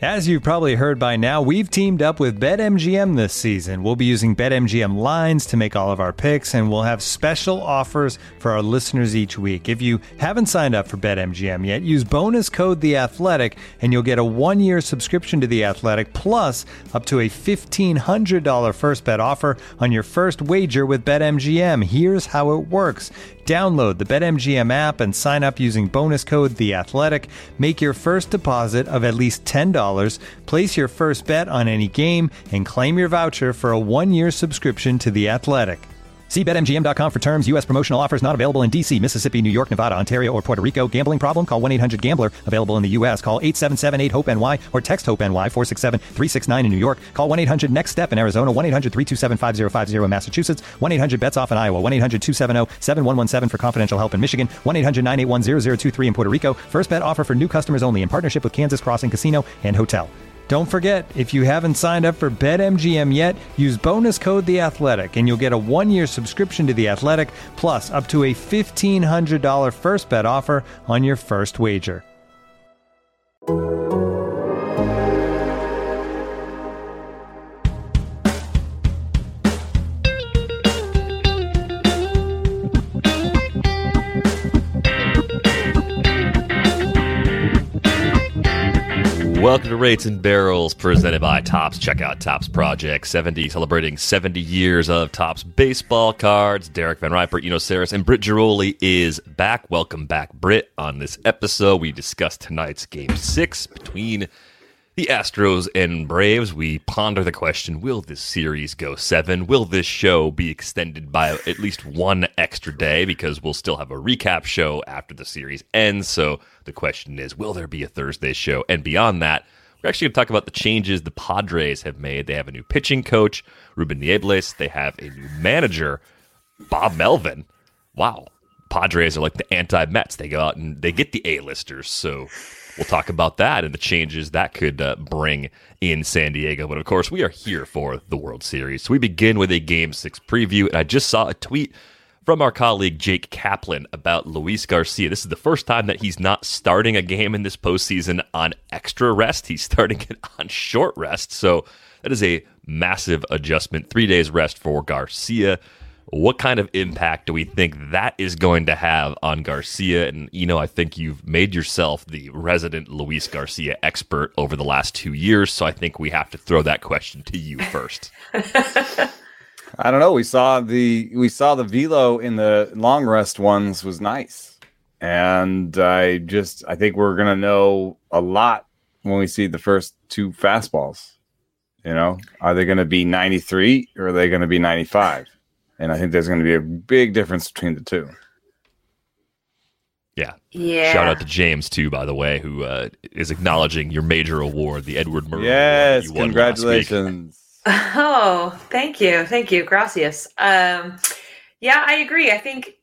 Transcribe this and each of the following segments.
As you've probably heard by now, we've teamed up with BetMGM this season. We'll be using BetMGM lines to make all of our picks, and we'll have special offers for our listeners each week. If you haven't signed up for BetMGM yet, use bonus code The Athletic, and you'll get a 1-year subscription to The Athletic, plus up to a $1,500 first bet offer on your first wager with BetMGM. Here's how it works. Download the BetMGM app and sign up using bonus code The Athletic. Make your first deposit of at least $10. Place your first bet on any game and claim your voucher for a 1-year subscription to The Athletic. See BetMGM.com for terms. U.S. promotional offers not available in D.C., Mississippi, New York, Nevada, Ontario, or Puerto Rico. Gambling problem? Call 1-800-GAMBLER. Available in the U.S. Call 877-8-HOPE-NY or text HOPE-NY 467-369 in New York. Call 1-800-NEXT-STEP in Arizona. 1-800-327-5050 in Massachusetts. 1-800-BETS-OFF in Iowa. 1-800-270-7117 for confidential help in Michigan. 1-800-981-0023 in Puerto Rico. First bet offer for new customers only in partnership with Kansas Crossing Casino and Hotel. Don't forget, if you haven't signed up for BetMGM yet, use bonus code The Athletic, and you'll get a 1-year subscription to The Athletic, plus up to a $1,500 first bet offer on your first wager. Welcome to Rates and Barrels, presented by Topps. Check out Topps Project 70, celebrating 70 years of Topps baseball cards. Derek Van Riper, Eno Saris, and Britt Giroli is back. Welcome back, Britt. On this episode, we discuss tonight's Game 6 between the Astros and Braves. We ponder the question, will this series go 7? Will this show be extended by at least one extra day? Because we'll still have a recap show after the series ends. So the question is, will there be a Thursday show? And beyond that, we're actually going to talk about the changes the Padres have made. They have a new pitching coach, Ruben Niebles. They have a new manager, Bob Melvin. Wow. Padres are like the anti-Mets. They go out and they get the A-listers. So we'll talk about that and the changes that could bring in San Diego. But of course, we are here for the World Series. So we begin with a Game 6 preview. And I just saw a tweet from our colleague Jake Kaplan about Luis Garcia. This is the first time that he's not starting a game in this postseason on extra rest. He's starting it on short rest. So that is a massive adjustment. 3 days rest for Garcia. What kind of impact do we think that is going to have on Garcia? And, I think you've made yourself the resident Luis Garcia expert over the last 2 years, so I think we have to throw that question to you first. I don't know. We saw the velo in the long rest ones was nice. And I think we're going to know a lot when we see the first two fastballs. Are they going to be 93 or are they going to be 95? And I think there's going to be a big difference between the two. Yeah. Shout out to James, too, by the way, who is acknowledging your major award, the Edward Murray Yes, Award you won congratulations. Oh, thank you. Thank you. Gracias. Yeah, I agree. I think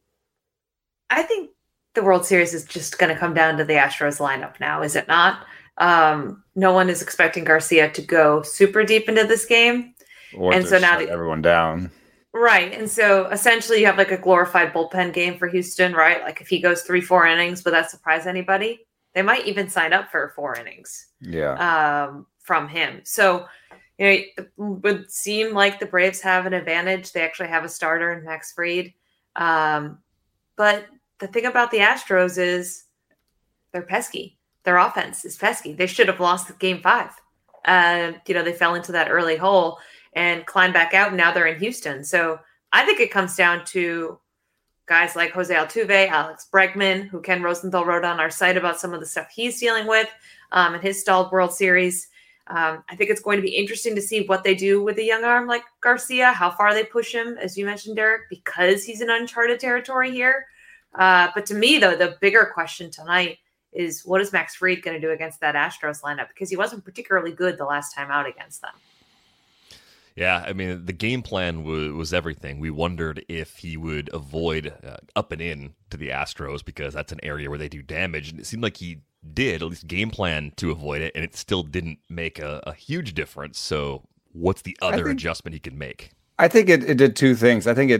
the World Series is just going to come down to the Astros lineup now, is it not? No one is expecting Garcia to go super deep into this game. Or and to so now shut everyone down. Right. And so essentially you have like a glorified bullpen game for Houston, right? Like if he goes 3-4 innings, would that surprise anybody? They might even sign up for 4 innings from him. So, it would seem like the Braves have an advantage. They actually have a starter in Max Fried. But the thing about the Astros is they're pesky. Their offense is pesky. They should have lost Game 5. They fell into that early hole and climbed back out, and now they're in Houston. So I think it comes down to guys like Jose Altuve, Alex Bregman, who Ken Rosenthal wrote on our site about some of the stuff he's dealing with in his stalled World Series. I think it's going to be interesting to see what they do with a young arm like Garcia, how far they push him, as you mentioned, Derek, because he's in uncharted territory here. But to me, though, the bigger question tonight is what is Max Fried going to do against that Astros lineup? Because he wasn't particularly good the last time out against them. Yeah, I mean, the game plan was everything. We wondered if he would avoid up and in to the Astros because that's an area where they do damage. And it seemed like he did, at least game plan to avoid it, and it still didn't make a huge difference. So what's the other adjustment he can make? I think it did two things. I think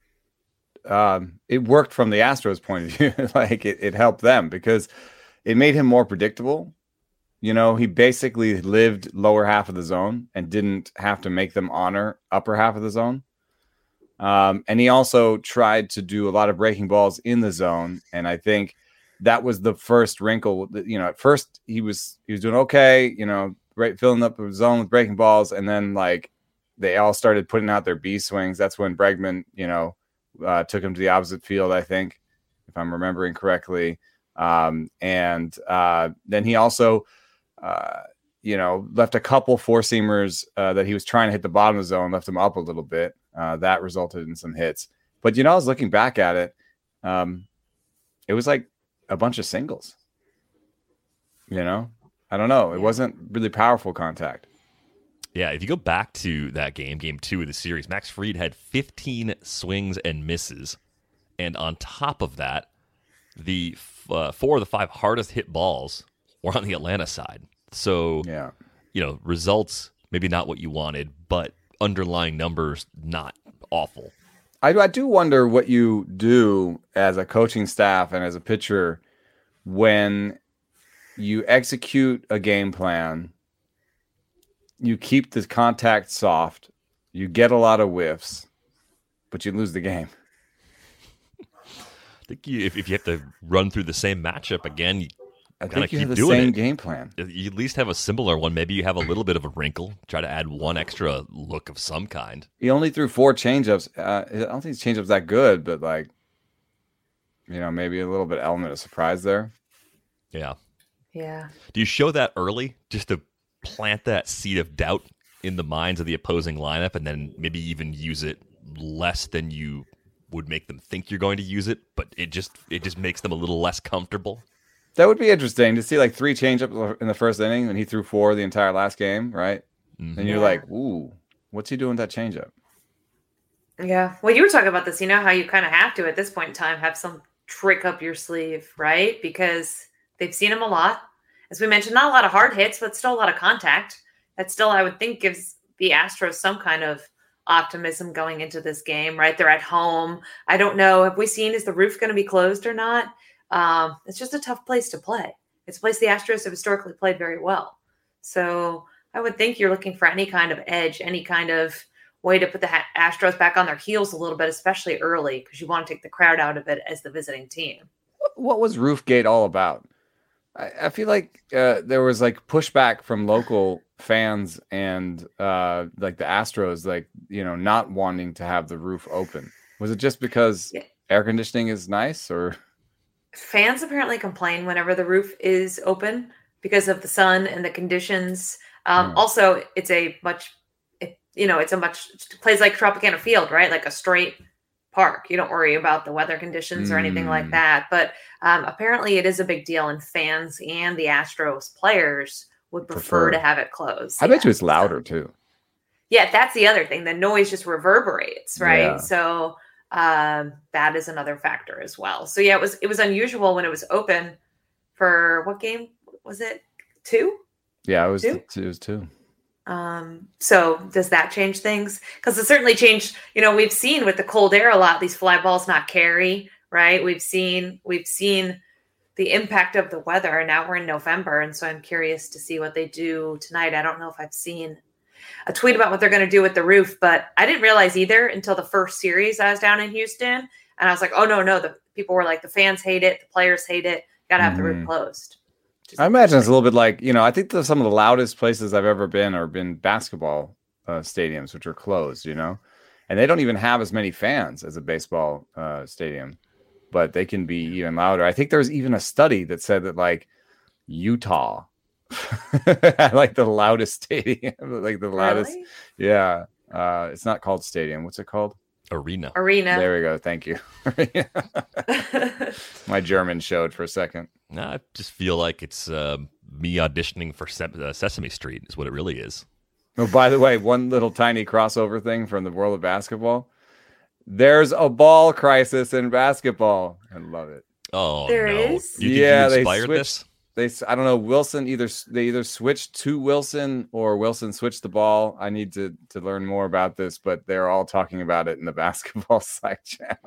it worked from the Astros' point of view. Like it helped them because it made him more predictable. You know, he basically lived lower half of the zone and didn't have to make them honor upper half of the zone. And he also tried to do a lot of breaking balls in the zone. And I think that was the first wrinkle. You know, at first he was doing okay, you know, right, filling up the zone with breaking balls. And then like they all started putting out their B swings. That's when Bregman, you know, took him to the opposite field, I think, if I'm remembering correctly. And then he also, you know, left a couple four-seamers that he was trying to hit the bottom of the zone, left them up a little bit. That resulted in some hits. But, you know, I was looking back at it. It was like a bunch of singles. You know? I don't know. It wasn't really powerful contact. Yeah, if you go back to that game 2 of the series, Max Fried had 15 swings and misses. And on top of that, the 4 of the 5 hardest hit balls were on the Atlanta side. So, yeah, you know, results maybe not what you wanted, but underlying numbers not awful. I do wonder what you do as a coaching staff and as a pitcher when you execute a game plan, you keep the contact soft, you get a lot of whiffs, but you lose the game. I think if you have to run through the same matchup again, you think you keep have the doing same it. game plan. You at least have a similar one. Maybe you have a little bit of a wrinkle. Try to add one extra look of some kind. He only threw 4 changeups. I don't think his changeup's that good, but like, you know, maybe a little bit element of surprise there. Yeah. Yeah. Do you show that early just to plant that seed of doubt in the minds of the opposing lineup, and then maybe even use it less than you would make them think you're going to use it, but it just makes them a little less comfortable? That would be interesting to see, like 3 changeups in the first inning, and he threw 4 the entire last game, right? Mm-hmm. And you're like, ooh, what's he doing with that changeup? Yeah. Well, you were talking about this, you know, how you kind of have to, at this point in time, have some trick up your sleeve, right? Because they've seen him a lot. As we mentioned, not a lot of hard hits, but still a lot of contact. That still, I would think, gives the Astros some kind of optimism going into this game, right? They're at home. I don't know. Have we seen, is the roof going to be closed or not? It's just a tough place to play. It's a place the Astros have historically played very well. So I would think you're looking for any kind of edge, any kind of way to put the Astros back on their heels a little bit, especially early, because you want to take the crowd out of it as the visiting team. What was Roofgate all about? I feel like there was like pushback from local fans and like the Astros, like, you know, not wanting to have the roof open. Was it just because air conditioning is nice, or? Fans apparently complain whenever the roof is open because of the sun and the conditions. Also, it's a much plays like Tropicana Field, right? Like a straight park. You don't worry about the weather conditions or anything like that. But apparently it is a big deal, and fans and the Astros players would prefer to have it closed. I bet you it's louder too. Yeah, that's the other thing. The noise just reverberates, right? Yeah. So that is another factor as well. So yeah, it was unusual when it was open for what game was it? 2? Yeah, it was 2. So does that change things? Because it certainly changed, you know, we've seen with the cold air a lot, these fly balls not carry, right? We've seen the impact of the weather, and now we're in November. And so I'm curious to see what they do tonight. I don't know if I've seen a tweet about what they're going to do with the roof, but I didn't realize either until the first series I was down in Houston. And I was like, oh no, the people were like, the fans hate it. The players hate it. Got to have the roof closed. I imagine it's a little bit like, you know, I think some of the loudest places I've ever been are been basketball stadiums, which are closed, you know, and they don't even have as many fans as a baseball stadium, but they can be even louder. I think there's even a study that said that like Utah had like the loudest stadium, like the loudest. Really? Yeah. It's not called stadium. What's it called? Arena. There we go. Thank you. My German showed for a second. No, I just feel like it's me auditioning for Sesame Street is what it really is. Oh, by the way, one little tiny crossover thing from the world of basketball. There's a ball crisis in basketball. I love it. Oh, there no. is? You inspired this? I don't know. Wilson they either switched to Wilson or Wilson switched the ball. I need to learn more about this, but they're all talking about it in the basketball side channel.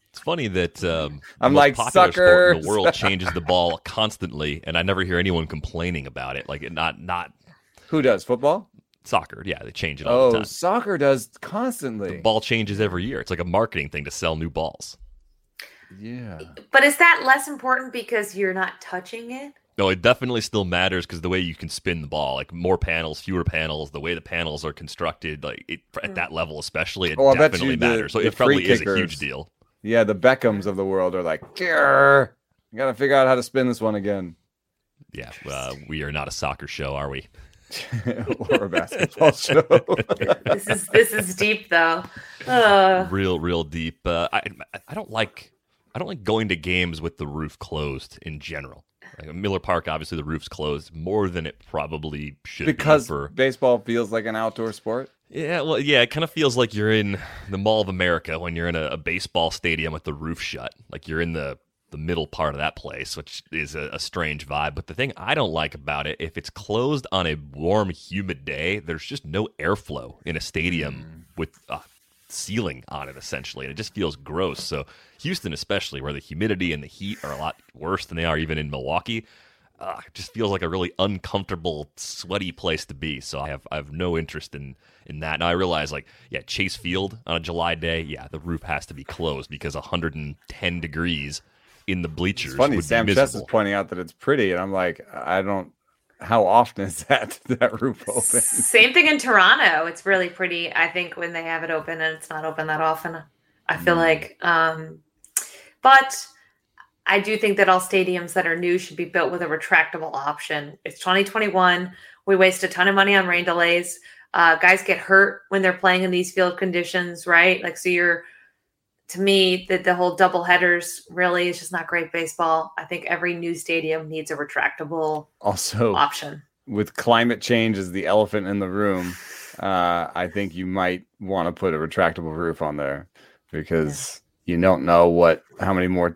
It's funny that I'm the like, most popular sport in the suckers. world changes the ball constantly, and I never hear anyone complaining about it. Like, not Who does football? soccer. Yeah, they change it all the time. Soccer does constantly. The ball changes every year. It's like a marketing thing to sell new balls. Yeah. But is that less important because you're not touching it? No, it definitely still matters because the way you can spin the ball, like more panels, fewer panels, the way the panels are constructed, like at that level especially, it definitely matters. So it probably is a huge deal. Yeah, the Beckhams of the world are like, "Grr, you got to figure out how to spin this one again." Yeah, we are not a soccer show, are we? Or a basketball show. This is deep though. Real deep. I don't like going to games with the roof closed in general. Like Miller Park, obviously the roof's closed more than it probably should because be. Baseball feels like an outdoor sport. Yeah, well, yeah, it kind of feels like you're in the Mall of America when you're in a baseball stadium with the roof shut. Like you're in the middle part of that place, which is a strange vibe. But the thing I don't like about it, if it's closed on a warm, humid day, there's just no airflow in a stadium with a ceiling on it, essentially. And it just feels gross. So Houston especially, where the humidity and the heat are a lot worse than they are even in Milwaukee, it just feels like a really uncomfortable, sweaty place to be. So I have no interest in that. Now I realize, like, yeah, Chase Field on a July day, yeah, the roof has to be closed because 110 degrees in the bleachers. It's funny, would Sam be Chess is miserable. pointing out that it's pretty, and I'm like, how often is that roof open? Same thing in Toronto. It's really pretty, I think, when they have it open, and it's not open that often. I feel like, but I do think that all stadiums that are new should be built with a retractable option. It's 2021. We waste a ton of money on rain delays. Guys get hurt when they're playing in these field conditions, right? Like, so to me, the whole double headers really is just not great baseball. I think every new stadium needs a retractable option. With climate change as the elephant in the room, I think you might want to put a retractable roof on there because you don't know how many more,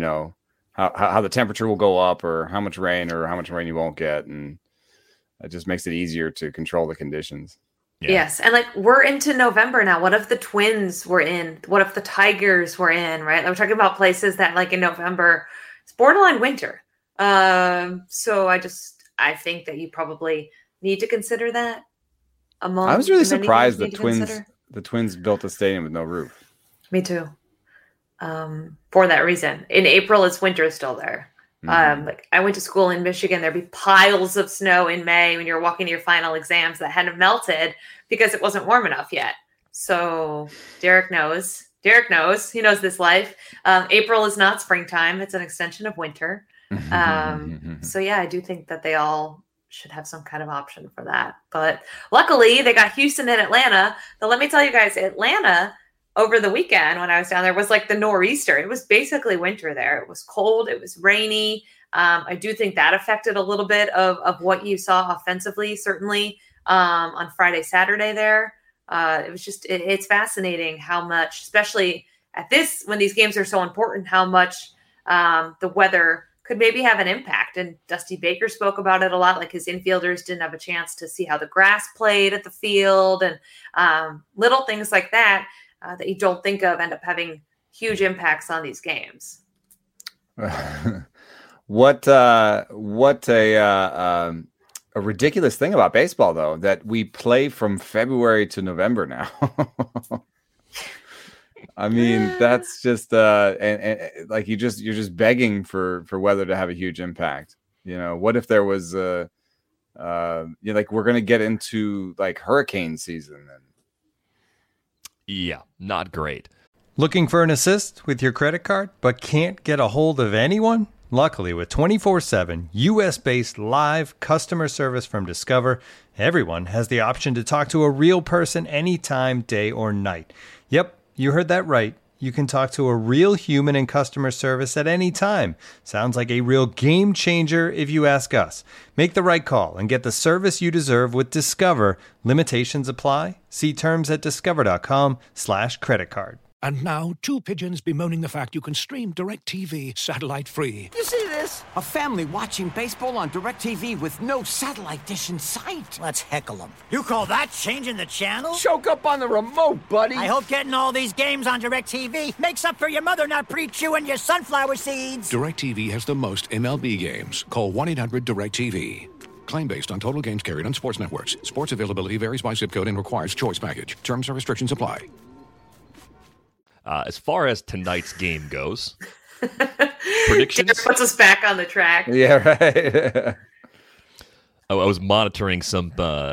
how the temperature will go up or how much rain you won't get. And it just makes it easier to control the conditions. Yeah. Yes. And like, we're into November now. What if the Twins were in? What if the Tigers were in, right? We're talking about places that, like, in November, it's borderline winter. So I think that you probably need to consider that. I was really surprised the Twins built a stadium with no roof. Me too. For that reason. In April, it's winter still there. Like, I went to school in Michigan. There'd be piles of snow in May when you're walking to your final exams that hadn't melted because it wasn't warm enough yet. So Derek knows. He knows this life. April is not springtime. It's an extension of winter. So yeah, I do think that they all should have some kind of option for that. But luckily they got Houston and Atlanta. But let me tell you guys, Atlanta over the weekend when I was down there was like the nor'easter. It was basically winter there. It was cold. It was rainy. I do think that affected a little bit of what you saw offensively, certainly on Friday, Saturday there. It was just, it's fascinating how much, especially when these games are so important, how much the weather could maybe have an impact. And Dusty Baker spoke about it a lot. Like, his infielders didn't have a chance to see how the grass played at the field, and little things like that. That you don't think of end up having huge impacts on these games. What a ridiculous thing about baseball, though, that we play from February to November now. I mean, that's just and like you're just begging for weather to have a huge impact. What if there was like we're gonna get into like hurricane season and. Yeah, not great. Looking for an assist with your credit card, but can't get a hold of anyone? Luckily, with 24/7 US-based live customer service from Discover, everyone has the option to talk to a real person anytime, day or night. Yep, you heard that right. You can talk to a real human in customer service at any time. Sounds like a real game changer if you ask us. Make the right call and get the service you deserve with Discover. Limitations apply. See terms at discover.com/creditcard. And now, 2 pigeons bemoaning the fact you can stream DirecTV satellite-free. You see this? A family watching baseball on DirecTV with no satellite dish in sight. Let's heckle them. You call that changing the channel? Choke up on the remote, buddy. I hope getting all these games on DirecTV makes up for your mother not pre-chewing your sunflower seeds. DirecTV has the most MLB games. Call 1-800-DirecTV. Claim based on total games carried on sports networks. Sports availability varies by zip code and requires choice package. Terms and restrictions apply. As far as tonight's game goes, predictions. Derek puts us back on the track. Yeah, right. I was monitoring some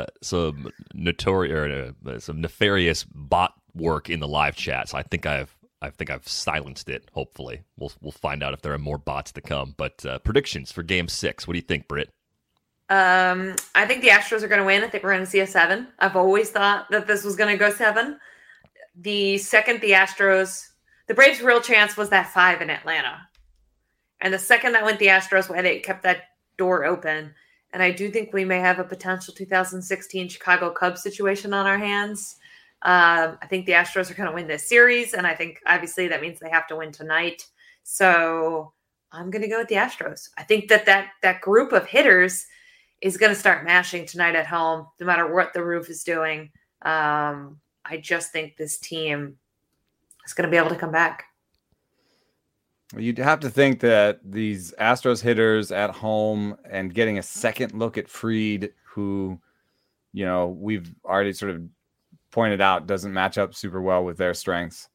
nefarious bot work in the live chat. So I think I've silenced it. Hopefully, we'll find out if there are more bots to come. But predictions for Game 6. What do you think, Britt? I think the Astros are going to win. I think we're going to see a 7. I've always thought that this was going to go 7. The second the Braves' real chance was that 5 in Atlanta. And the second that went the Astros' way, they kept that door open. And I do think we may have a potential 2016 Chicago Cubs situation on our hands. I think the Astros are going to win this series. And I think, obviously, that means they have to win tonight. So I'm going to go with the Astros. I think that group of hitters is going to start mashing tonight at home, no matter what the roof is doing. I just think this team is going to be able to come back. You'd have to think that these Astros hitters at home and getting a second look at Fried, who, we've already sort of pointed out doesn't match up super well with their strengths.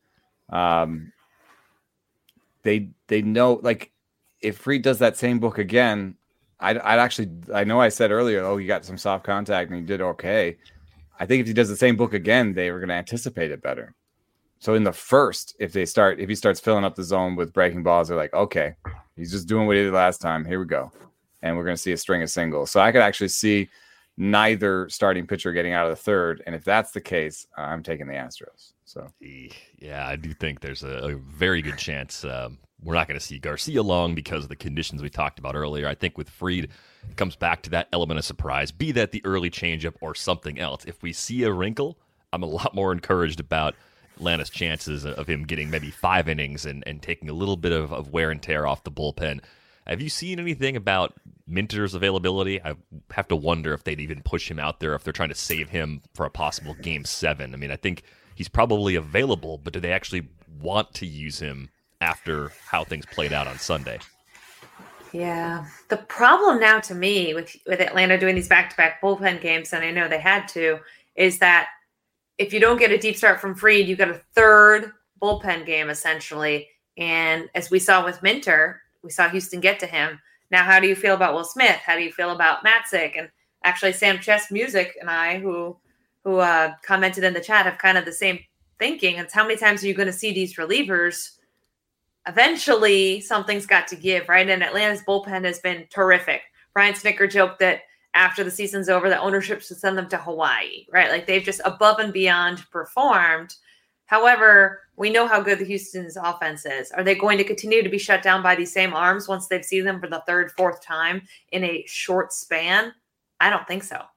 They know, like, if Fried does that same book again, I know I said earlier, he got some soft contact and he did okay. I think if he does the same book again, they were going to anticipate it better. So in the first, if he starts filling up the zone with breaking balls, they're like, okay, he's just doing what he did last time. Here we go. And we're going to see a string of singles. So I could actually see neither starting pitcher getting out of the third. And if that's the case, I'm taking the Astros. So yeah, I do think there's a very good chance we're not going to see Garcia long because of the conditions we talked about earlier. I think with Fried, it comes back to that element of surprise, be that the early changeup or something else. If we see a wrinkle, I'm a lot more encouraged about Atlanta's chances of him getting maybe 5 innings and taking a little bit of wear and tear off the bullpen. Have you seen anything about Minter's availability? I have to wonder if they'd even push him out there, if they're trying to save him for a possible Game 7. I mean, I think he's probably available, but do they actually want to use him after how things played out on Sunday? Yeah. The problem now to me with Atlanta doing these back-to-back bullpen games, and I know they had to, is that if you don't get a deep start from Fried, you get a third bullpen game, essentially. And as we saw with Minter, we saw Houston get to him. Now, how do you feel about Will Smith? How do you feel about Matzik? And actually, Sam Chess Music and I, who commented in the chat, have kind of the same thinking. It's how many times are you going to see these relievers? Eventually, something's got to give, right? And Atlanta's bullpen has been terrific. Brian Snitker joked that after the season's over, the ownership should send them to Hawaii, right? Like, they've just above and beyond performed. However, we know how good the Houston's offense is. Are they going to continue to be shut down by these same arms once they've seen them for the third, fourth time in a short span? I don't think so.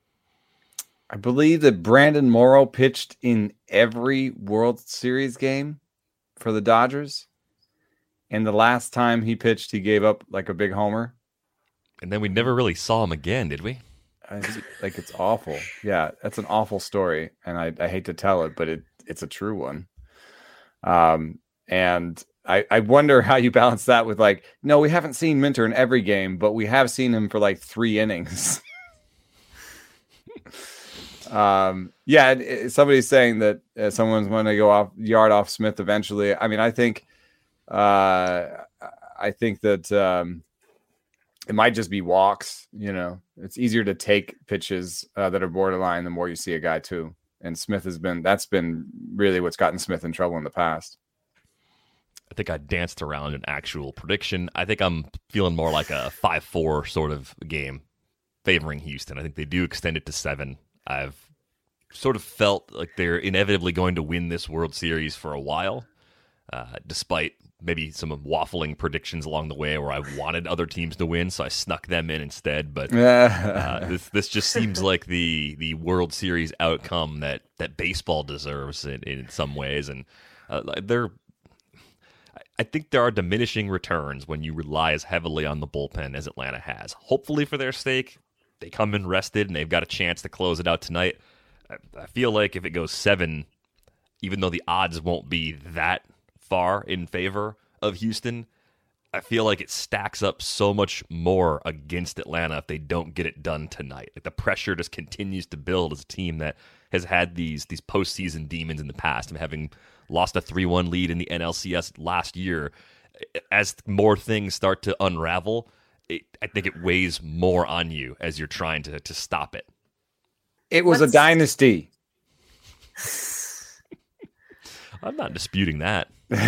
I believe that Brandon Morrow pitched in every World Series game for the Dodgers. And the last time he pitched, he gave up like a big homer. And then we never really saw him again, did we? It's awful. Yeah, that's an awful story. And I hate to tell it, but it's a true one. And I wonder how you balance that with, like, no, we haven't seen Minter in every game, but we have seen him for like 3 innings. Somebody's saying that someone's going to go yard off Smith eventually. I mean, I think that it might just be walks. It's easier to take pitches that are borderline the more you see a guy too. And Smith that's been really what's gotten Smith in trouble in the past. I think I danced around an actual prediction. I think I'm feeling more like a 5-4 sort of game favoring Houston. I think they do extend it to 7. I've sort of felt like they're inevitably going to win this World Series for a while, despite maybe some waffling predictions along the way where I wanted other teams to win, so I snuck them in instead. But this just seems like the World Series outcome that baseball deserves in some ways. And I think there are diminishing returns when you rely as heavily on the bullpen as Atlanta has. Hopefully for their sake, they come in rested and they've got a chance to close it out tonight. I feel like if it goes 7, even though the odds won't be that far in favor of Houston, I feel like it stacks up so much more against Atlanta if they don't get it done tonight. Like the pressure just continues to build as a team that has had these postseason demons in the past, and having lost a 3-1 lead in the NLCS last year. As more things start to unravel, I think it weighs more on you as you're trying to stop it. It was a dynasty. I'm not disputing that.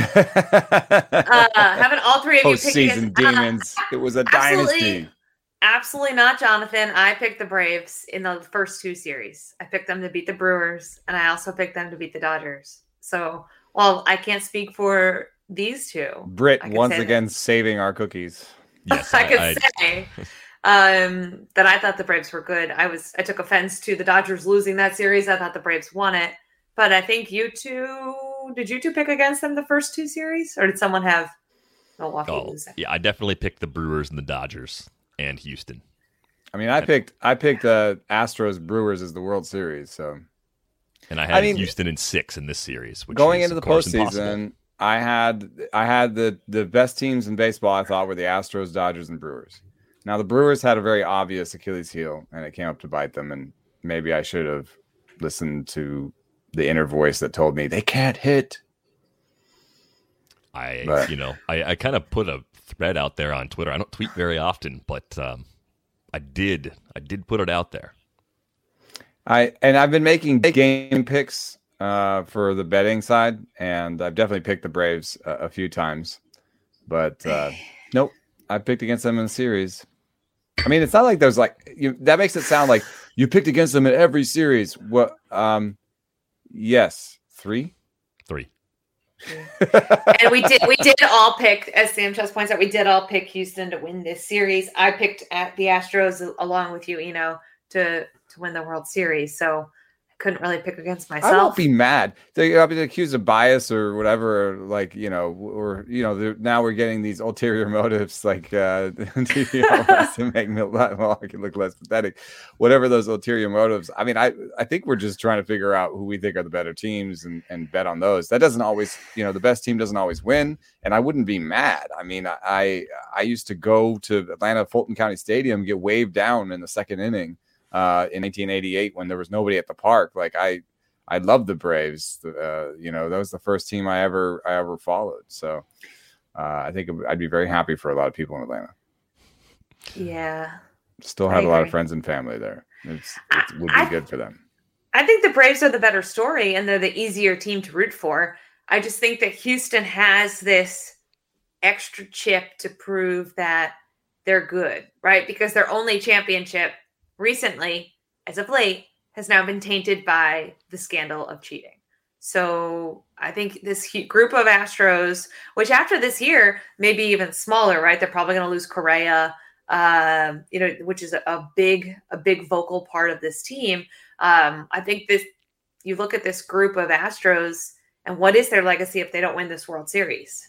Having all three of you pick Postseason demons. It was a dynasty. Absolutely not, Jonathan. I picked the Braves in the first 2 series. I picked them to beat the Brewers, and I also picked them to beat the Dodgers. So, while I can't speak for these two, Britt once again saving our cookies. Yes, I could say that I thought the Braves were good. I took offense to the Dodgers losing that series. I thought the Braves won it, but I think you two. Did you two pick against them the first 2 series, or did someone have Milwaukee losing? Yeah, I definitely picked the Brewers and the Dodgers and Houston. I mean, I picked Astros Brewers as the World Series. So, and I had Houston in 6 in this series. Which going is, into the impossible. postseason, I had the best teams in baseball. I thought were the Astros, Dodgers, and Brewers. Now the Brewers had a very obvious Achilles heel, and it came up to bite them. And maybe I should have listened to the inner voice that told me they can't hit. I kind of put a thread out there on Twitter. I don't tweet very often, but I did put it out there. I've been making game picks for the betting side, and I've definitely picked the Braves a few times, but nope, I picked against them in the series. I mean, it's not like there's that makes it sound like you picked against them in every series. What? Yes, 3. And we did all pick, as Sam just points out, we did all pick Houston to win this series. I picked at the Astros along with you, to win the World Series. So I couldn't really pick against myself. I won't be mad. I'll be accused of bias or whatever, now we're getting these ulterior motives, to make Milwaukee look less pathetic. Whatever those ulterior motives. I mean, I think we're just trying to figure out who we think are the better teams and bet on those. That doesn't always, the best team doesn't always win, and I wouldn't be mad. I mean, I used to go to Atlanta Fulton County Stadium, get waved down in the second inning. In 1988, when there was nobody at the park. I loved the Braves. That was the first team I ever followed. So I think I'd be very happy for a lot of people in Atlanta. Yeah. Still have a lot of friends and family there. It would be good for them. I think the Braves are the better story, and they're the easier team to root for. I just think that Houston has this extra chip to prove that they're good, right? Because their only championship recently, as of late, has now been tainted by the scandal of cheating. So I think this group of Astros, which after this year may be even smaller, right? They're probably going to lose Correa, which is a big vocal part of this team. I think you look at this group of Astros, and what is their legacy if they don't win this World Series?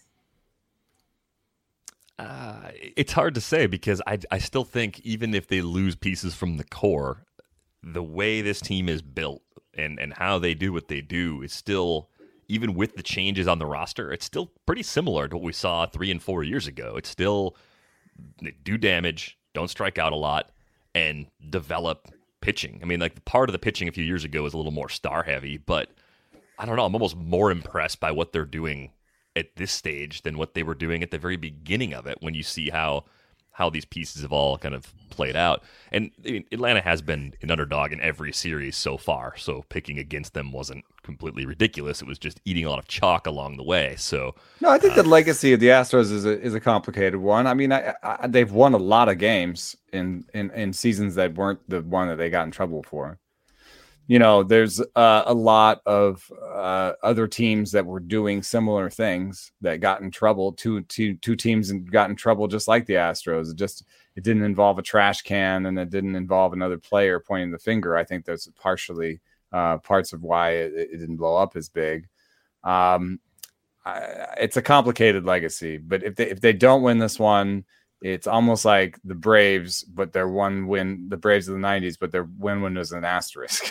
It's hard to say, because I still think even if they lose pieces from the core, the way this team is built and how they do what they do is still, even with the changes on the roster, it's still pretty similar to what we saw 3 and 4 years ago. It's still do damage, don't strike out a lot, and develop pitching. I mean, part of the pitching a few years ago was a little more star heavy, but I don't know. I'm almost more impressed by what they're doing at this stage than what they were doing at the very beginning of it, when you see how these pieces have all kind of played out. And Atlanta has been an underdog in every series so far, so picking against them wasn't completely ridiculous. It was just eating a lot of chalk along the way. So no, I think the legacy of the Astros is a complicated one. I mean, they've won a lot of games in seasons that weren't the one that they got in trouble for. There's a lot of other teams that were doing similar things that got in trouble. Two teams got in trouble just like the Astros. It didn't involve a trash can, and it didn't involve another player pointing the finger. I think that's partially parts of why it didn't blow up as big. it's a complicated legacy. But if they don't win this one, it's almost like the Braves, but their one win, the Braves of the 90s, but their win is an asterisk,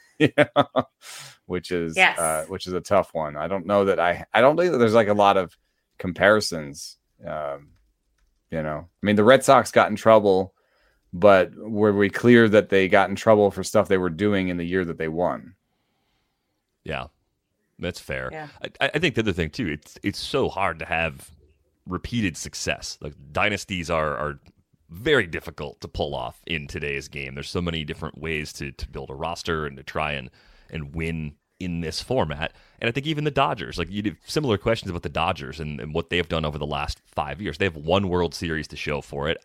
which is a tough one. I don't know that I don't think that there's like a lot of comparisons. I mean, the Red Sox got in trouble, but were we clear that they got in trouble for stuff they were doing in the year that they won? Yeah, that's fair. Yeah. I think the other thing too, it's so hard to have repeated success. Like dynasties are very difficult to pull off in today's game. There's so many different ways to build a roster and to try and win in this format. And I think even the Dodgers, like you did similar questions about the Dodgers and what they've done over the last 5 years. They have one World Series to show for it.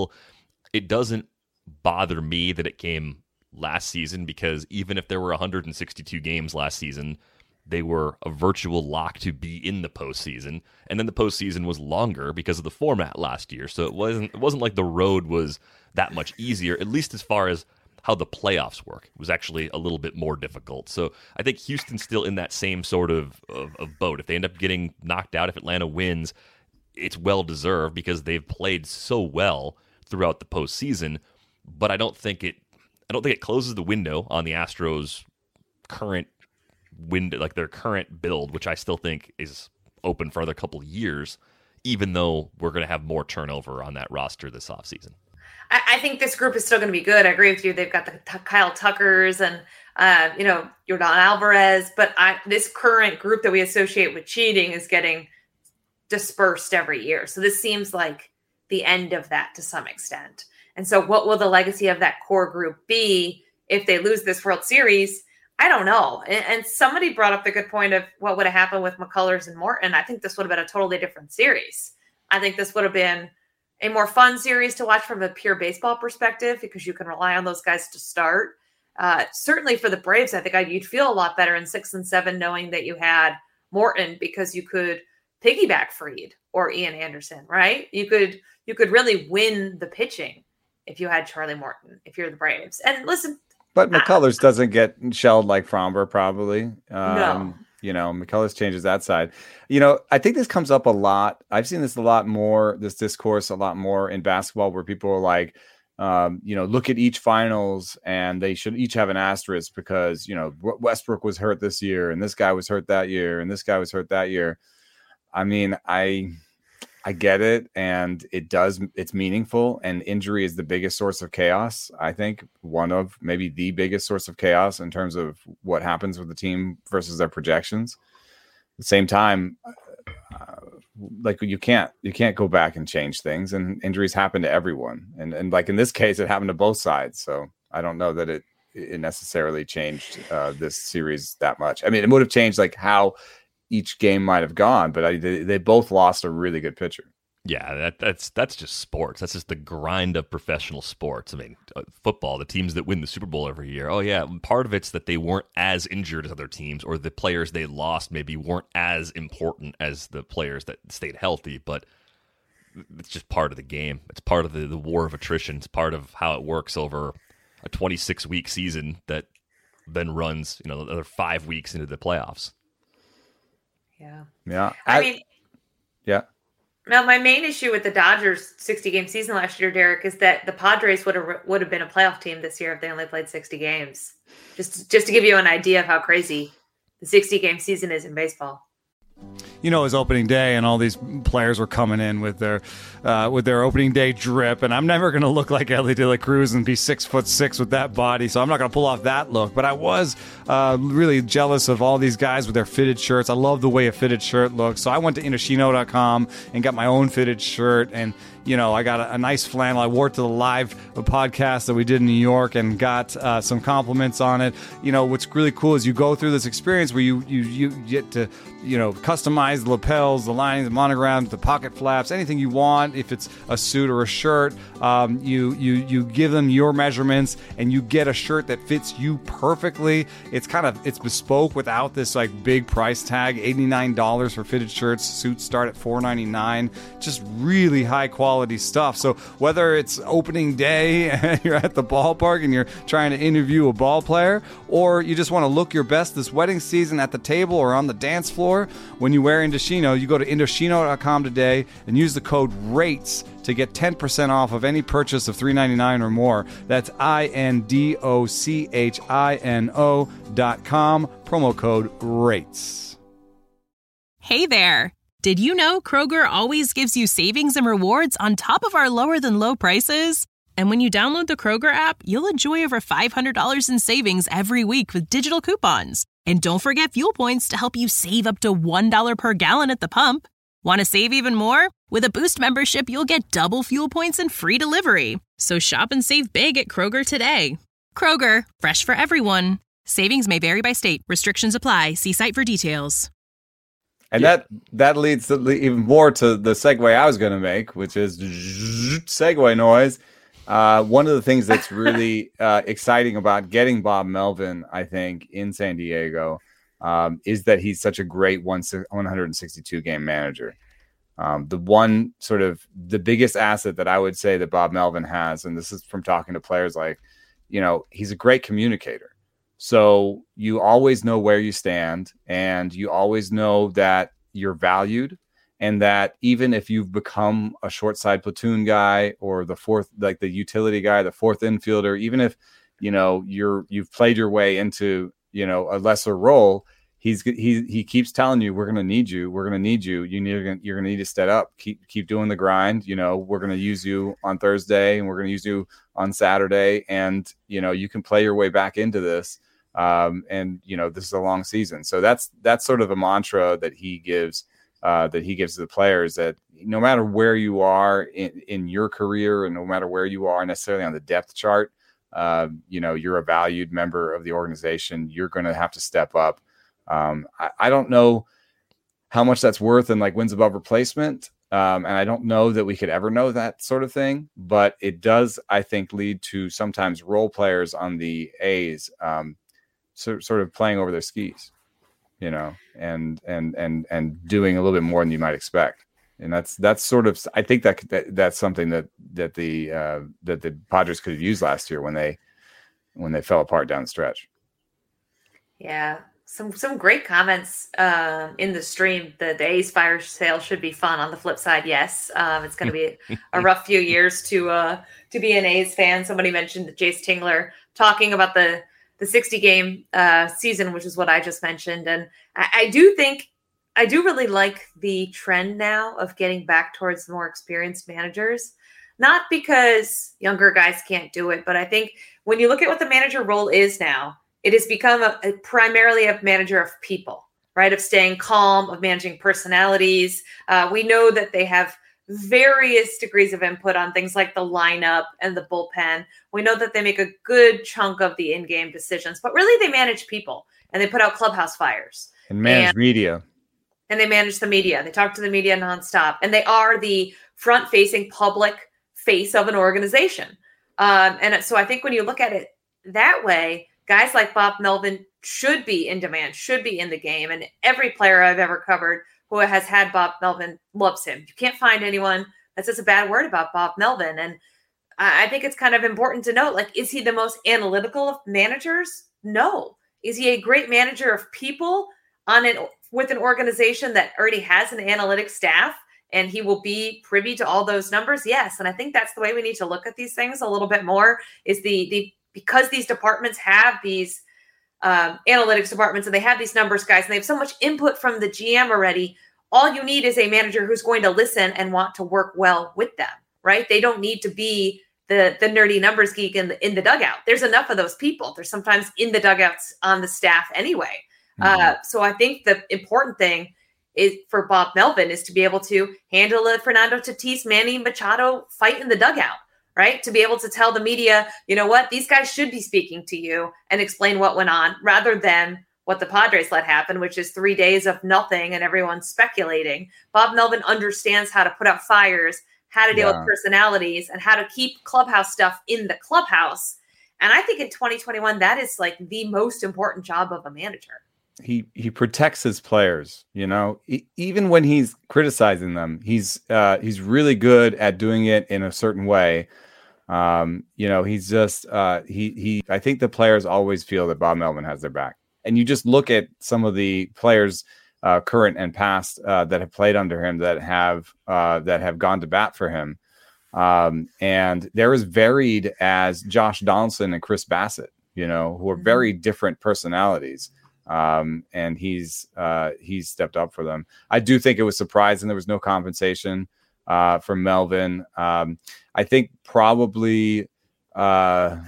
It doesn't bother me that it came last season, because even if there were 162 games last season, they were a virtual lock to be in the postseason. And then the postseason was longer because of the format last year. So it wasn't like the road was that much easier, at least as far as how the playoffs work. It was actually a little bit more difficult. So I think Houston's still in that same sort of boat. If they end up getting knocked out, if Atlanta wins, it's well-deserved because they've played so well throughout the postseason. But I don't think it closes the window on the Astros' current window, like their current build, which I still think is open for another couple of years, even though we're going to have more turnover on that roster this offseason. I think this group is still going to be good. I agree with you. They've got the Kyle Tuckers and, Yordan Alvarez, but this current group that we associate with cheating is getting dispersed every year. So this seems like the end of that to some extent. And so what will the legacy of that core group be if they lose this World Series? I don't know. And somebody brought up the good point of what would have happened with McCullers and Morton. I think this would have been a totally different series. I think this would have been a more fun series to watch from a pure baseball perspective, because you can rely on those guys to start. Certainly for the Braves, I think you'd feel a lot better in 6 and 7 knowing that you had Morton, because you could piggyback Fried or Ian Anderson, right? You could really win the pitching if you had Charlie Morton, if you're the Braves. And listen, but McCullers doesn't get shelled like Fromber, probably. No. McCullers changes that side. I think this comes up a lot. I've seen this a lot more, this discourse a lot more in basketball, where people are like, look at each finals and they should each have an asterisk because, Westbrook was hurt this year and this guy was hurt that year and this guy was hurt that year. I mean, I get it, and it's meaningful, and injury is the biggest source of chaos. I think one of maybe the biggest source of chaos in terms of what happens with the team versus their projections. At the same time, like you can't go back and change things, and injuries happen to everyone. And like in this case, it happened to both sides. So I don't know that it necessarily changed this series that much. I mean, it would have changed like how each game might have gone, but they both lost a really good pitcher. Yeah, that's just sports. That's just the grind of professional sports. I mean, football, the teams that win the Super Bowl every year. Oh yeah, part of it's that they weren't as injured as other teams, or the players they lost maybe weren't as important as the players that stayed healthy. But it's just part of the game. It's part of the war of attrition. It's part of how it works over a 26-week season that then runs, another 5 weeks into the playoffs. Yeah. I mean, yeah. Now, my main issue with the Dodgers 60-game season last year, Derek, is that the Padres would have been a playoff team this year if they only played 60 games. Just to give you an idea of how crazy the 60-game season is in baseball. It was opening day, and all these players were coming in with their opening day drip, and I'm never going to look like Ellie De La Cruz and be 6'6" with that body, so I'm not going to pull off that look. But I was really jealous of all these guys with their fitted shirts. I love the way a fitted shirt looks, so I went to Indochino.com and got my own fitted shirt, and I got a nice flannel. I wore it to the live podcast that we did in New York and got some compliments on it. What's really cool is you go through this experience where you get to, customize the lapels, the linings, the monograms, the pocket flaps, anything you want. If it's a suit or a shirt, you give them your measurements and you get a shirt that fits you perfectly. It's bespoke without this like big price tag. $89 for fitted shirts. Suits start at $4.99. Just really high quality quality stuff. So whether it's opening day and you're at the ballpark and you're trying to interview a ball player, or you just want to look your best this wedding season at the table or on the dance floor, when you wear Indochino, you go to Indochino.com today and use the code RATES to get 10% off of any purchase of $3.99 or more. That's INDOCHINO.com, promo code RATES. Hey there. Did you know Kroger always gives you savings and rewards on top of our lower than low prices? And when you download the Kroger app, you'll enjoy over $500 in savings every week with digital coupons. And don't forget fuel points to help you save up to $1 per gallon at the pump. Want to save even more? With a Boost membership, you'll get double fuel points and free delivery. So shop and save big at Kroger today. Kroger, fresh for everyone. Savings may vary by state. Restrictions apply. See site for details. And that leads to even more to the segue I was going to make, which is segue noise. One of the things that's really exciting about getting Bob Melvin, I think, in San Diego is that he's such a great 162 game manager. The biggest asset that I would say that Bob Melvin has, and this is from talking to players, like, he's a great communicator. So you always know where you stand, and you always know that you're valued, and that even if you've become a short side platoon guy or the fourth, like the utility guy, the fourth infielder, even if, you've played your way into, a lesser role, he keeps telling you, we're going to need you. We're going to need you. You're going to need to step up, keep doing the grind. We're going to use you on Thursday, and we're going to use you on Saturday. And, you can play your way back into this. This is a long season. So that's sort of the mantra that he gives to the players, that no matter where you are in your career, and no matter where you are necessarily on the depth chart, you're a valued member of the organization. You're going to have to step up. I don't know how much that's worth in like wins above replacement. And I don't know that we could ever know that sort of thing, but it does, I think, lead to sometimes role players on the A's, sort of playing over their skis, and doing a little bit more than you might expect. And that's sort of, I think that's something that the Padres could have used last year when they fell apart down the stretch. Yeah. Some great comments in the stream. The A's fire sale should be fun. On the flip side, yes, it's going to be a rough few years to be an A's fan. Somebody mentioned Jace Tingler talking about the 60-game season, which is what I just mentioned. And I do really like the trend now of getting back towards more experienced managers, not because younger guys can't do it, but I think when you look at what the manager role is now, it has become primarily a manager of people, right? Of staying calm, of managing personalities. We know that they have various degrees of input on things like the lineup and the bullpen. We know that they make a good chunk of the in-game decisions, but really they manage people, and they put out clubhouse fires. And manage media. And they manage the media. They talk to the media nonstop. And they are the front-facing public face of an organization. And so I think when you look at it that way, guys like Bob Melvin should be in demand, should be in the game. And every player I've ever covered who has had Bob Melvin loves him. You can't find anyone that says a bad word about Bob Melvin. And I think it's kind of important to note, like, is he the most analytical of managers? No. Is he a great manager of people with an organization that already has an analytic staff, and he will be privy to all those numbers? Yes. And I think that's the way we need to look at these things a little bit more, is because these departments have these analytics departments, and they have these numbers guys, and they have so much input from the GM already. All you need is a manager who's going to listen and want to work well with them, right? They don't need to be the nerdy numbers geek in the dugout. There's enough of those people. They're sometimes in the dugouts on the staff anyway. So I think the important thing is for Bob Melvin is to be able to handle a Fernando Tatis, Manny Machado fight in the dugout, right? To be able to tell the media, you know what, these guys should be speaking to you and explain what went on, rather than what the Padres let happen, which is 3 days of nothing and everyone's speculating. Bob Melvin understands how to put out fires, how to deal with personalities, and how to keep clubhouse stuff in the clubhouse. And I think in 2021, that is like the most important job of a manager. he protects his players, even when he's criticizing them, he's really good at doing it in a certain way. He's just I think the players always feel that Bob Melvin has their back. And you just look at some of the players, current and past, that have played under him, that have gone to bat for him. And they're as varied as Josh Donaldson and Chris Bassett, who are very different personalities. And he's stepped up for them. I do think it was surprising there was no compensation from Melvin. I think probably the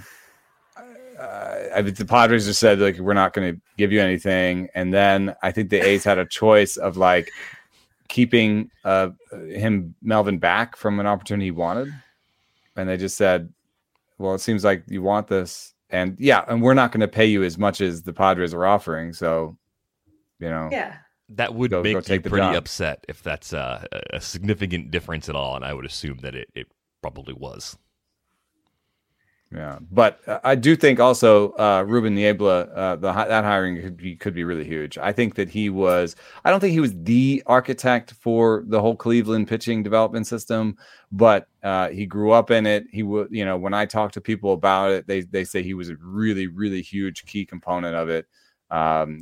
Padres just said, like, we're not going to give you anything. And then I think the A's had a choice of like keeping Melvin back from an opportunity he wanted. And they just said, well, it seems like you want this. And and we're not going to pay you as much as the Padres are offering. So, that would make you pretty upset if that's a significant difference at all. And I would assume that it probably was. Yeah, but I do think also Ruben Niebla, that hiring could be really huge. I think that I don't think he was the architect for the whole Cleveland pitching development system, but he grew up in it. He would, when I talk to people about it, they say he was a really, really huge key component of it. When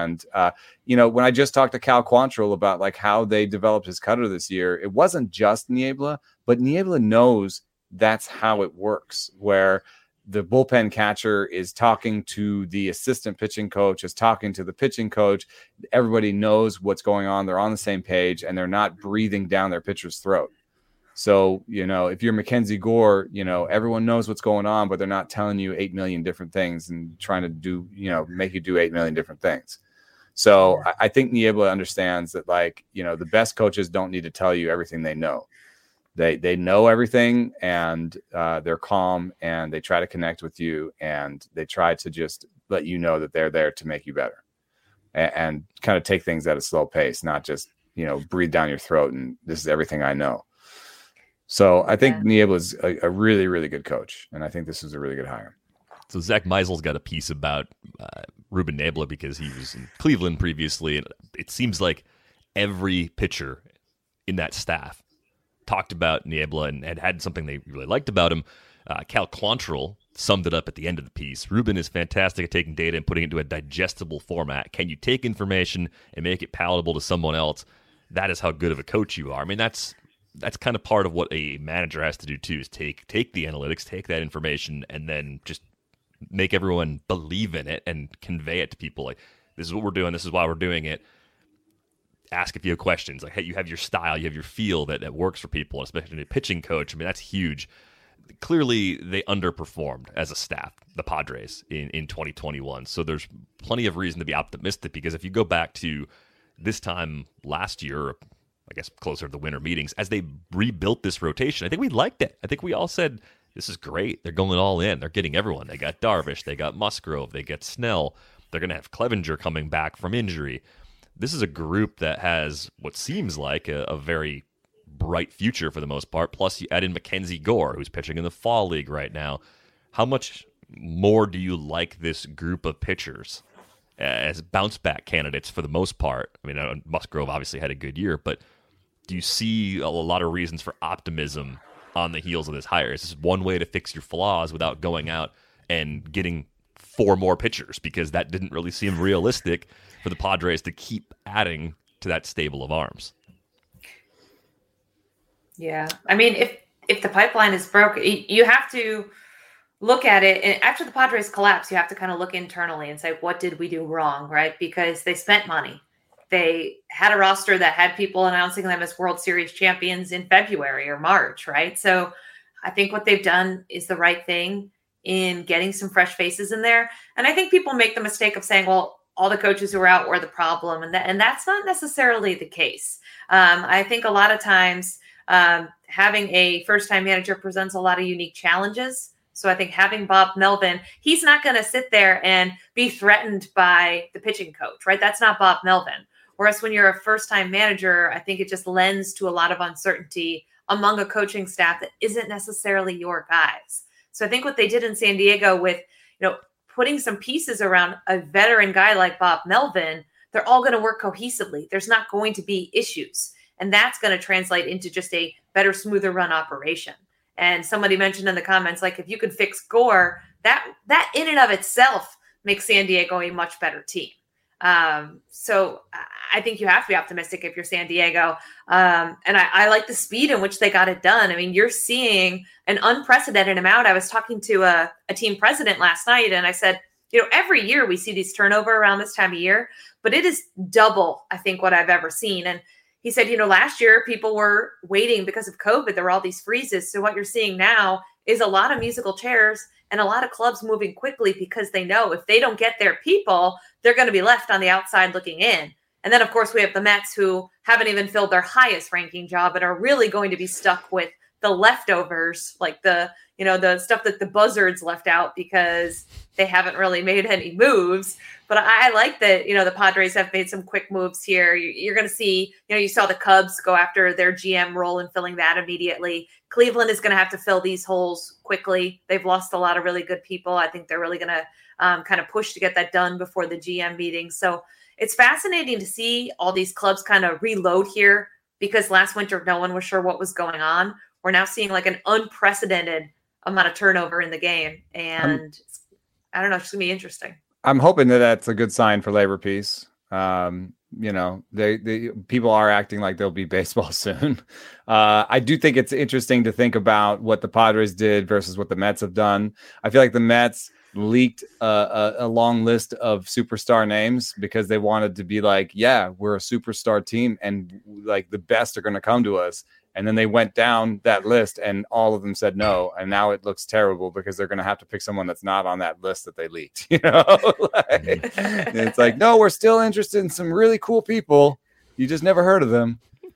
I just talked to Cal Quantrill about like how they developed his cutter this year, it wasn't just Niebla, but Niebla knows that's how it works, where the bullpen catcher is talking to the assistant pitching coach, is talking to the pitching coach. Everybody knows what's going on. They're on the same page, and they're not breathing down their pitcher's throat. So, if you're Mackenzie Gore, everyone knows what's going on, but they're not telling you 8 million different things and trying to do, make you do 8 million different things. So I think Niebla understands that, like, the best coaches don't need to tell you everything they know. They know everything, and they're calm, and they try to connect with you, and they try to just let you know that they're there to make you better, and kind of take things at a slow pace, not just, breathe down your throat and this is everything I know. So I think Niebla is a really, really good coach, and I think this is a really good hire. So Zach Meisel's got a piece about Ruben Niebla because he was in Cleveland previously, and it seems like every pitcher in that staff talked about Niebla and had something they really liked about him. Cal Quantrill summed it up at the end of the piece. Ruben is fantastic at taking data and putting it into a digestible format. Can you take information and make it palatable to someone else? That is how good of a coach you are. I mean, that's kind of part of what a manager has to do too, is take the analytics, take that information, and then just make everyone believe in it and convey it to people. Like, this is what we're doing, this is why we're doing it. Ask if you have questions. Like, hey, you have your style, you have your feel that works for people, especially a pitching coach. I mean, that's huge. Clearly, they underperformed as a staff, the Padres, in 2021. So there's plenty of reason to be optimistic, because if you go back to this time last year, or I guess closer to the winter meetings, as they rebuilt this rotation, I think we liked it. I think we all said, this is great. They're going all in. They're getting everyone. They got Darvish. They got Musgrove. They got Snell. They're going to have Clevenger coming back from injury. This is a group that has what seems like a very bright future for the most part. Plus, you add in Mackenzie Gore, who's pitching in the Fall League right now. How much more do you like this group of pitchers as bounce-back candidates for the most part? I mean, Musgrove obviously had a good year, but do you see a lot of reasons for optimism on the heels of this hire? Is this one way to fix your flaws without going out and getting 4 more pitchers? Because that didn't really seem realistic for the Padres to keep adding to that stable of arms. Yeah. I mean, if the pipeline is broke, you have to look at it. And after the Padres collapse, you have to kind of look internally and say, what did we do wrong, right? Because they spent money. They had a roster that had people announcing them as World Series champions in February or March, right? So I think what they've done is the right thing in getting some fresh faces in there. And I think people make the mistake of saying, well, all the coaches who were out were the problem. And that's not necessarily the case. I think a lot of times having a first-time manager presents a lot of unique challenges. So I think having Bob Melvin, he's not going to sit there and be threatened by the pitching coach, right? That's not Bob Melvin. Whereas when you're a first-time manager, I think it just lends to a lot of uncertainty among a coaching staff that isn't necessarily your guys. So I think what they did in San Diego with, putting some pieces around a veteran guy like Bob Melvin, they're all going to work cohesively. There's not going to be issues. And that's going to translate into just a better, smoother run operation. And somebody mentioned in the comments, like, if you could fix Gore, that in and of itself makes San Diego a much better team. So I think you have to be optimistic if you're San Diego. And I like the speed in which they got it done. I mean, you're seeing an unprecedented amount. I was talking to a team president last night, and I said, every year we see these turnover around this time of year, but it is double, I think, what I've ever seen. And he said, last year people were waiting because of COVID. There were all these freezes. So what you're seeing now is a lot of musical chairs and a lot of clubs moving quickly because they know if they don't get their people, they're going to be left on the outside looking in. And then, of course, we have the Mets, who haven't even filled their highest ranking job and are really going to be stuck with the leftovers, like the stuff that the Buzzards left out because they haven't really made any moves. But I like that, the Padres have made some quick moves here. You're going to see, you saw the Cubs go after their GM role and filling that immediately. Cleveland is going to have to fill these holes quickly. They've lost a lot of really good people. I think they're really going to kind of push to get that done before the GM meeting. So it's fascinating to see all these clubs kind of reload here, because last winter, no one was sure what was going on. We're now seeing like an unprecedented amount of turnover in the game. And I don't know, it's going to be interesting. I'm hoping that that's a good sign for labor peace. They people are acting like there'll be baseball soon. I do think it's interesting to think about what the Padres did versus what the Mets have done. I feel like the Mets leaked a long list of superstar names because they wanted to be like, yeah, we're a superstar team and like the best are going to come to us. And then they went down that list and all of them said no. And now it looks terrible because they're going to have to pick someone that's not on that list that they leaked. It's like, no, we're still interested in some really cool people. You just never heard of them.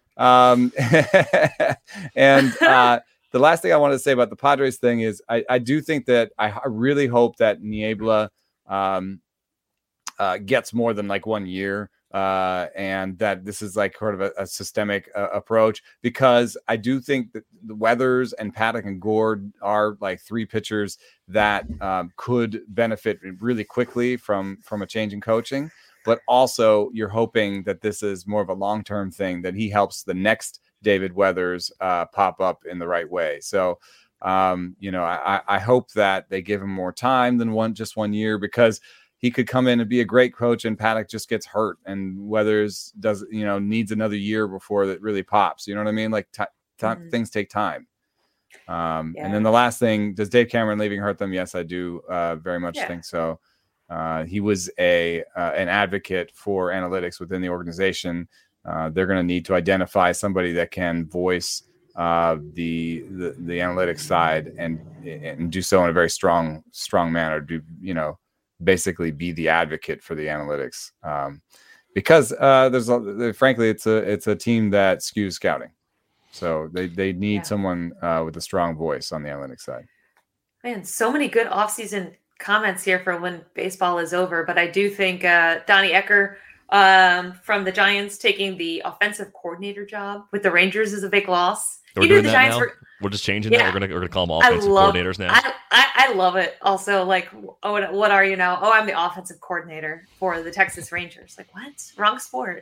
And the last thing I wanted to say about the Padres thing is I do think that I really hope that Niebla gets more than like 1 year. And that this is like sort of a systemic approach, because I do think that the Weathers and Paddock and Gord are like three pitchers that could benefit really quickly from a change in coaching. But also you're hoping that this is more of a long-term thing, that he helps the next David Weathers pop up in the right way. So, I hope that they give him more time than just 1 year, because he could come in and be a great coach and Paddock just gets hurt and Weathers needs another year before it really pops. You know what I mean? Like things take time. And then the last thing, does Dave Cameron leaving hurt them? Yes, I do very much think so. He was an advocate for analytics within the organization. They're going to need to identify somebody that can voice the analytics side and do so in a very strong manner. Basically be the advocate for the analytics, because frankly, it's a team that skews scouting. So they need someone with a strong voice on the analytics side. Man, so many good offseason comments here for when baseball is over. But I do think Donnie Ecker from the Giants taking the offensive coordinator job with the Rangers is a big loss. We're doing that now? We're just changing that. We're gonna call them offensive coordinators now. I love it. Also, like, what are you now? Oh, I'm the offensive coordinator for the Texas Rangers. Like, what? Wrong sport.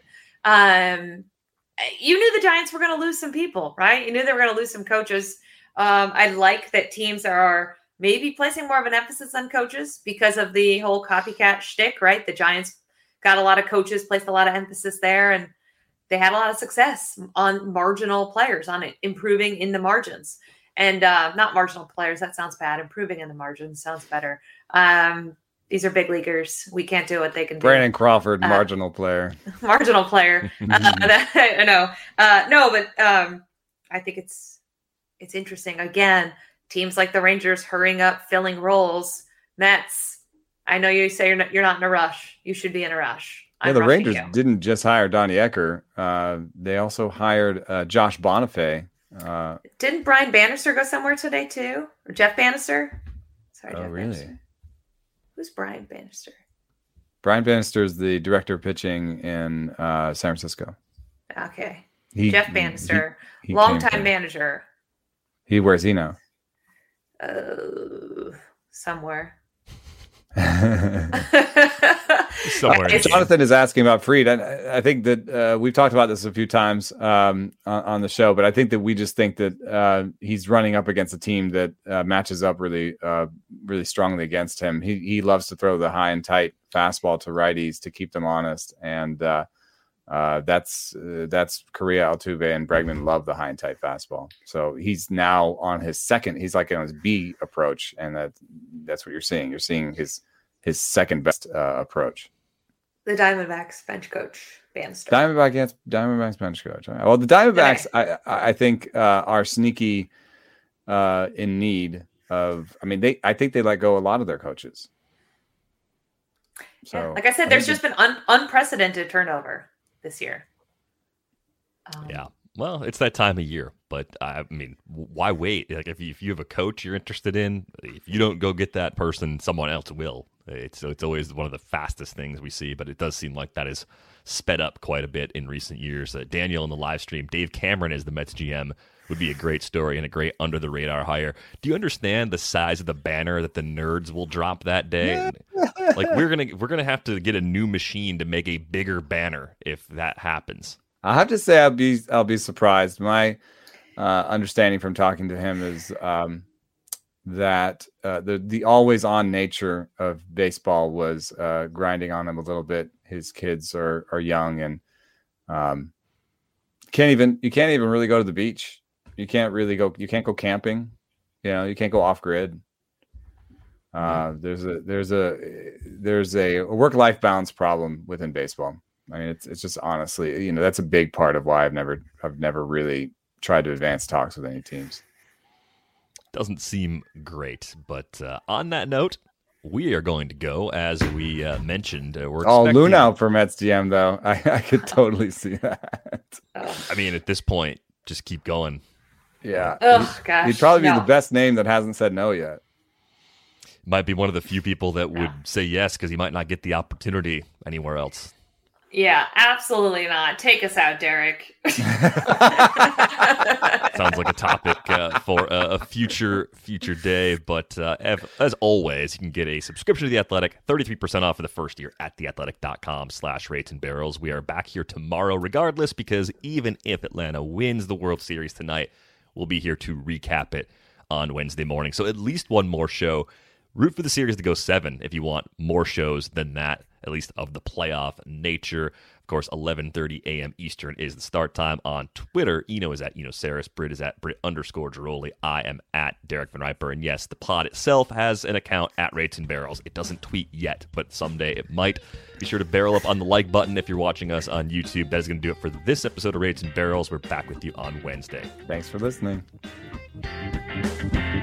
You knew the Giants were going to lose some people, right? You knew they were going to lose some coaches. I like that teams are maybe placing more of an emphasis on coaches because of the whole copycat shtick, right? The Giants got a lot of coaches, placed a lot of emphasis there, and they had a lot of success on marginal players, on it, improving in the margins. And not marginal players, that sounds bad. Improving in the margins sounds better. These are big leaguers. We can't do what they can do. Brandon Crawford, marginal player. Marginal player. I know. But I think it's interesting. Again, teams like the Rangers hurrying up, filling roles. Mets, I know you say you're not in a rush. You should be in a rush. The Rangers didn't just hire Donnie Ecker. They also hired Josh Bonifay. Didn't Brian Bannister go somewhere today too? Or Jeff Bannister? Sorry, Jeff really? Bannister. Who's Brian Bannister? Brian Bannister is the director of pitching in San Francisco. Okay. Jeff Bannister, longtime manager. Where's he now? Somewhere. Somewhere. Jonathan is asking about Fried. I think that we've talked about this a few times on the show, but I think that we just think that he's running up against a team that matches up really strongly against him. He loves to throw the high and tight fastball to righties to keep them honest, and that's Correa, Altuve, and Bregman love the high and tight fastball. So he's now on his second. He's like on his B approach, and that's what you're seeing. You're seeing his second best approach. The Diamondbacks bench coach, Bannister. Diamondbacks bench coach. Well, the Diamondbacks, I think, are sneaky in need of. I mean, I think they let go a lot of their coaches. So, like I said, there's just been unprecedented turnover this year. Yeah. Well, it's that time of year, but I mean, why wait? Like if you have a coach you're interested in, if you don't go get that person, someone else will. It's always one of the fastest things we see, but it does seem like that is sped up quite a bit in recent years. Daniel in the live stream, Dave Cameron as the Mets GM would be a great story and a great under the radar hire. Do you understand the size of the banner that the nerds will drop that day? Like we're gonna have to get a new machine to make a bigger banner if that happens. I have to say I'll be surprised. My understanding from talking to him is that the always on nature of baseball was grinding on him a little bit. His kids are young and you can't even really go to the beach. You can't go camping. You can't go off grid. There's a work-life balance problem within baseball. I mean, it's just honestly, that's a big part of why I've never really tried to advance talks with any teams. Doesn't seem great, but on that note, we are going to go as we mentioned. We're expecting... Lunau for Mets GM though. I could totally see that. I mean, at this point, just keep going. Yeah. Oh gosh. He'd probably be the best name that hasn't said no yet. Might be one of the few people that would say yes because he might not get the opportunity anywhere else. Yeah, absolutely not. Take us out, Derek. Sounds like a topic for a future day. But as always, you can get a subscription to The Athletic, 33% off for the first year at theathletic.com/ratesandbarrels. We are back here tomorrow regardless, because even if Atlanta wins the World Series tonight, we'll be here to recap it on Wednesday morning. So at least one more show. Root for the series to go 7 if you want more shows than that, at least of the playoff nature. Of course, 11:30 a.m. Eastern is the start time on Twitter. Eno is at Saris. Britt is at Britt_Giroli. I am at Derek Van Riper. And yes, the pod itself has an account at Rates and Barrels. It doesn't tweet yet, but someday it might. Be sure to barrel up on the like button if you're watching us on YouTube. That is going to do it for this episode of Rates and Barrels. We're back with you on Wednesday. Thanks for listening.